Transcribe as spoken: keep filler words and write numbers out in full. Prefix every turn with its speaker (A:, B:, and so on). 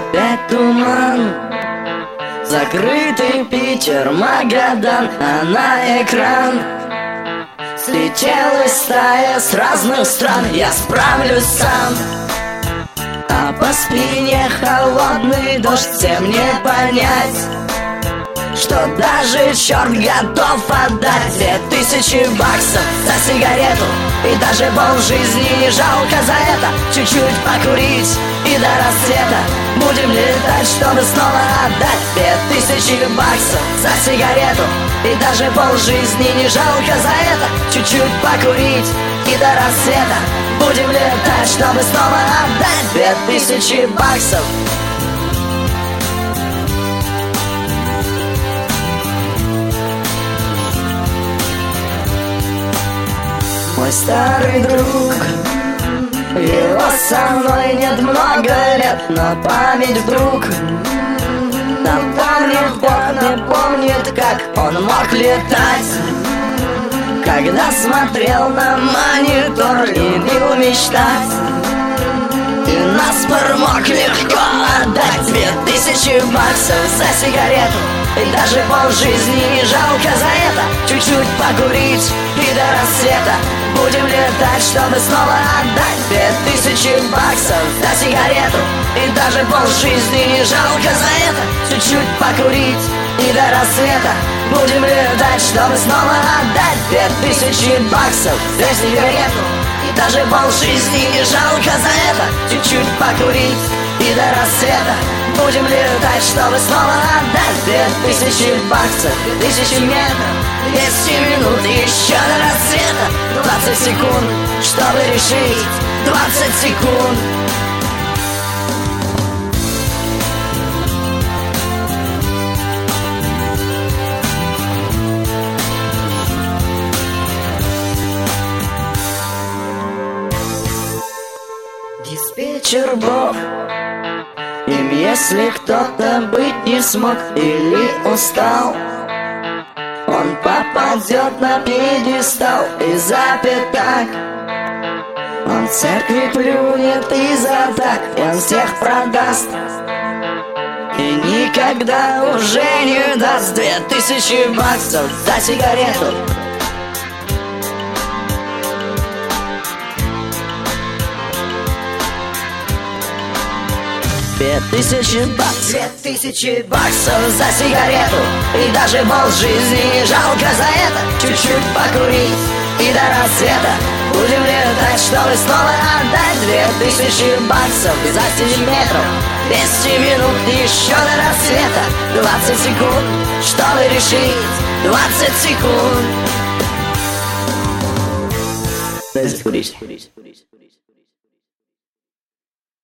A: опять туман. Закрытый Питер, Магадан, а на экран слетелась стая с разных стран. Я справлюсь сам, а по спине холодный дождь. Всем не понять, что даже черт готов отдать две тысячи баксов за сигарету. И даже полжизни не жалко за это. Чуть-чуть покурить и до рассвета будем летать, чтобы снова отдать две тысячи баксов за сигарету. И даже полжизни не жалко за это. Чуть-чуть покурить и до рассвета будем летать, чтобы снова отдать две тысячи баксов. Мой старый друг, его со мной нет много лет, но память вдруг напомнит, помнит, помнит, как он мог летать, когда смотрел на монитор и любил мечтать. И наспор мог легко отдать две тысячи баксов за сигарету. И даже полжизни не жалко за это. Чуть-чуть покурить и до рассвета будем летать, чтобы снова отдать две тысячи баксов за сигарету. И даже полжизни не жалко за это. Чуть-чуть покурить и до рассвета будем летать, чтобы снова отдать две тысячи баксов за сигарету. И даже полжизни не жалко за это. Чуть-чуть покурить и до рассвета будем летать, чтобы снова отдать две тысячи баксов. Две тысячи метров, двести минут и еще до рассвета. Двадцать секунд, чтобы решить, двадцать секунд. Диспетчер Бог, им если кто-то быть не смог или устал, он попадет на пьедестал и запят так. Он церкви плюнет и за так, он всех продаст и никогда уже не даст две тысячи баксов за сигарету. Две тысячи баксов, две тысячи баксов за сигарету. И даже полжизни не жалко за это. Чуть-чуть покурить и до рассвета будем летать, чтобы снова отдать две тысячи баксов за семь метров. Двести минут и еще до рассвета. Двадцать секунд, чтобы решить, двадцать секунд. Дай закурить.